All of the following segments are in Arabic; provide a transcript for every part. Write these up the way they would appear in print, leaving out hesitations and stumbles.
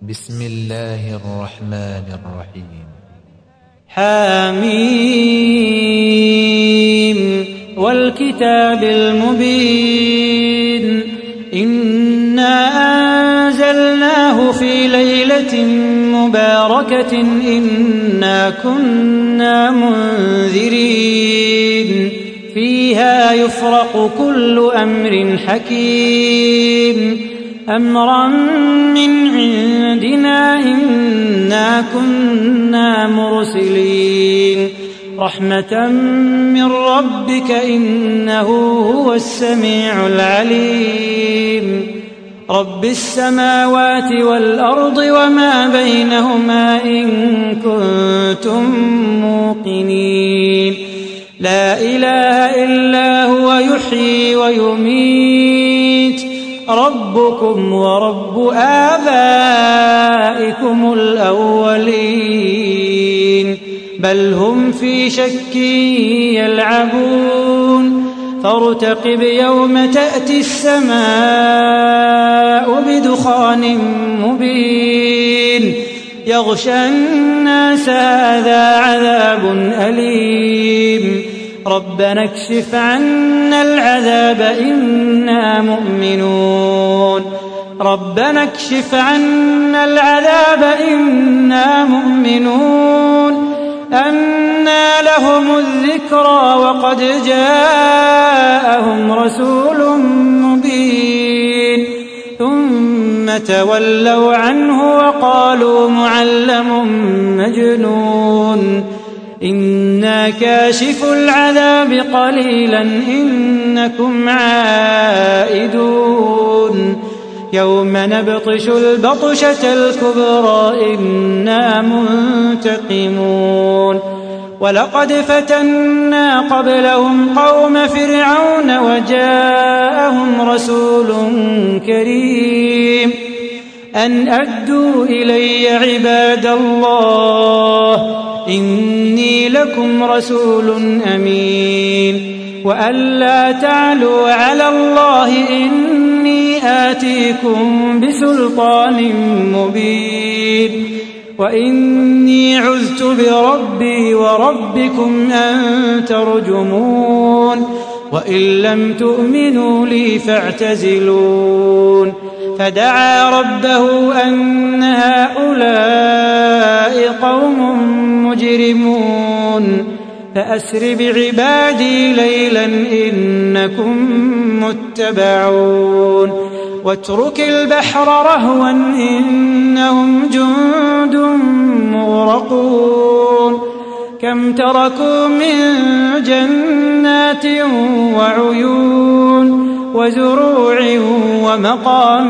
بسم الله الرحمن الرحيم. حميم والكتاب المبين إنا أنزلناه في ليلة مباركة إنا كنا منذرين فيها يفرق كل أمر حكيم أمرا من عندنا إنا كنا مرسلين رحمة من ربك إنه هو السميع العليم رب السماوات والأرض وما بينهما إن كنتم موقنين لا إله إلا هو يحيي ويميت ربكم ورب آبائكم الأولين بل هم في شك يلعبون فارتقب يوم تأتي السماء بدخان مبين يغشى الناس هذا عذاب أليم ربنا اكشف عنا العذاب إنا مؤمنون ربنا اكشف عنا العذاب إنا مؤمنون أنى لهم الذكرى وقد جاءهم رسول مبين ثم تولوا عنه وقالوا معلم مجنون إنا كاشف العذاب قليلا إنكم عائدون يوم نبطش البطشة الكبرى إنا منتقمون ولقد فتنا قبلهم قوم فرعون وجاءهم رسول كريم أن أدوا إلي عباد الله إني لكم رسول أمين وأن لا تعلوا على الله إني آتيكم بسلطان مبين وإني عذت بربي وربكم أن ترجمون وإن لم تؤمنوا لي فاعتزلون فدعا ربه أن هؤلاء قوم مجرمون فأسر بعبادي ليلا إنكم متبعون واترك البحر رهوا إنهم جند مغرقون كم تركوا من جنات وعيون وزروع ومقام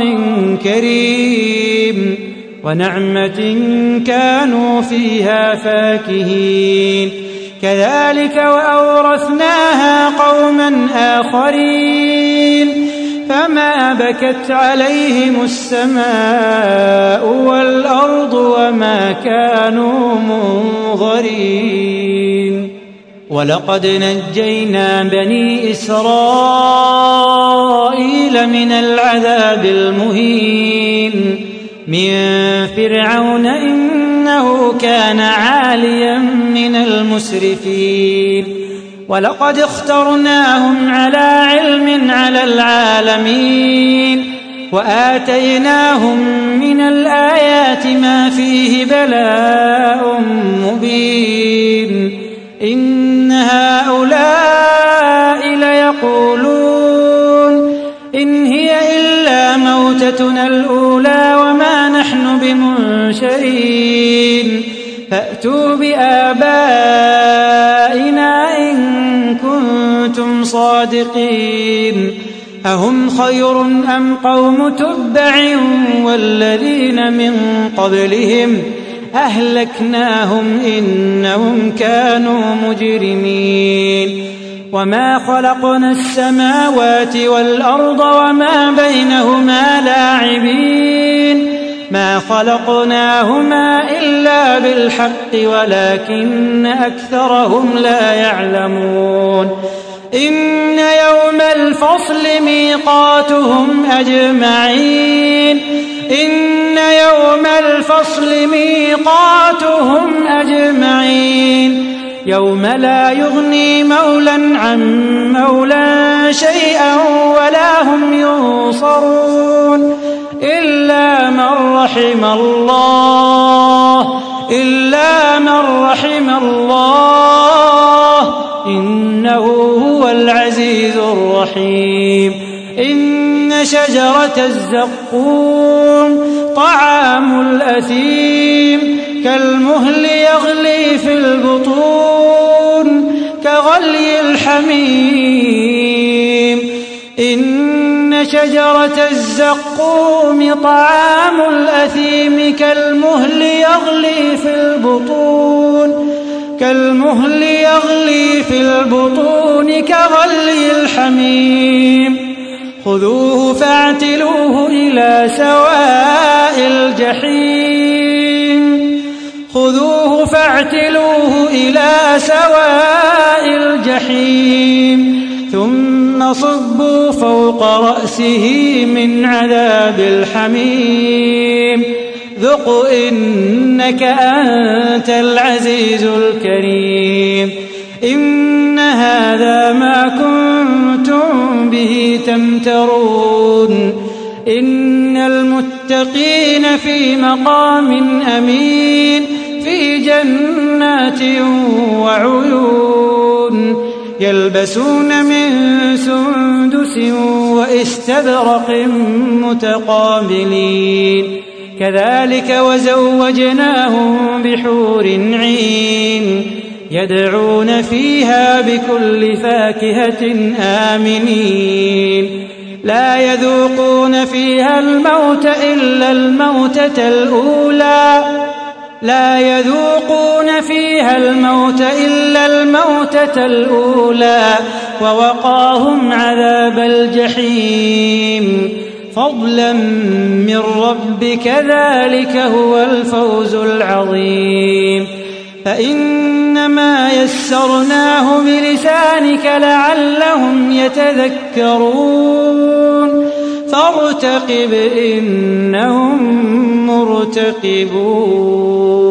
كريم ونعمة كانوا فيها فاكهين كذلك وأورثناها قوما آخرين فما بكت عليهم السماء والأرض وما كانوا منظرين ولقد نجينا بني إسرائيل من العذاب المهين من فرعون إنه كان عاليا من المسرفين ولقد اخترناهم على علم على العالمين وآتيناهم من الآيات ما فيه بلاء مبين إن هؤلاء ليقولون إن هي إلا موتتنا الأولى وما نحن بمنشرين فأتوا بآبائنا إن كنتم صادقين أهم خير أم قوم تبع والذين من قبلهم أهلكناهم إنهم كانوا مجرمين وما خلقنا السماوات والأرض وما بينهما لاعبين ما خلقناهما إلا بالحق ولكن أكثرهم لا يعلمون إن يوم الفصل ميقاتهم أجمعين إن يوم الفصل ميقاتهم أجمعين يوم لا يغني مولى عن مولى شيئا ولا هم ينصرون إلا من رحم الله إنه هو العزيز الرحيم إن شجرة الزقوم طعام الأثيم كالمهل يغلي في البطون كغلي الحميم إن شجرة الزقوم طعام الأثيم كالمهل يغلي في البطون كغلي الحميم خذوه فاعتلوه إلى سواء الجحيم ثم صبوا فوق رأسه من عذاب الحميم ذق إنك أنت العزيز الكريم إن هذا ما كنتم به تمترون إن المتقين في مقام أمين في جنات وعيون يلبسون من سندس وإستبرق متقابلين كذلك وزوجناهم بحور عين يدعون فيها بكل فاكهة آمنين لا يذوقون فيها الموت إلا الموتة الأولى ووقاهم عذاب الجحيم فضلا من ربك ذلك هو الفوز العظيم فإنما يسرناه بلسانك لعلهم يتذكرون فارتقب إنهم مرتقبون